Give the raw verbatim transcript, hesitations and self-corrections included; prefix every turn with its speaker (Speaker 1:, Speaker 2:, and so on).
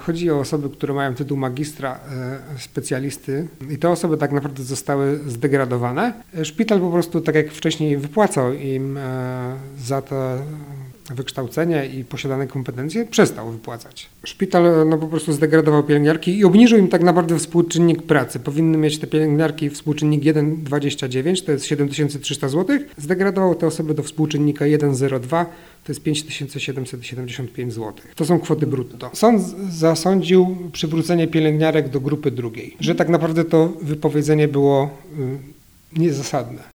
Speaker 1: chodzi o osoby, które mają tytuł magistra e, specjalisty i te osoby tak naprawdę zostały zdegradowane. Szpital po prostu, tak jak wcześniej, wypłacał im e, za to wykształcenie i posiadane kompetencje, przestał wypłacać. Szpital no, po prostu zdegradował pielęgniarki i obniżył im tak naprawdę współczynnik pracy. Powinny mieć te pielęgniarki współczynnik jeden przecinek dwadzieścia dziewięć, to jest siedem tysięcy trzysta złotych. Zdegradował te osoby do współczynnika jeden przecinek zero dwa, to jest pięć tysięcy siedemset siedemdziesiąt pięć złotych. To są kwoty brutto. Sąd zasądził przywrócenie pielęgniarek do grupy drugiej, że tak naprawdę to wypowiedzenie było y, niezasadne.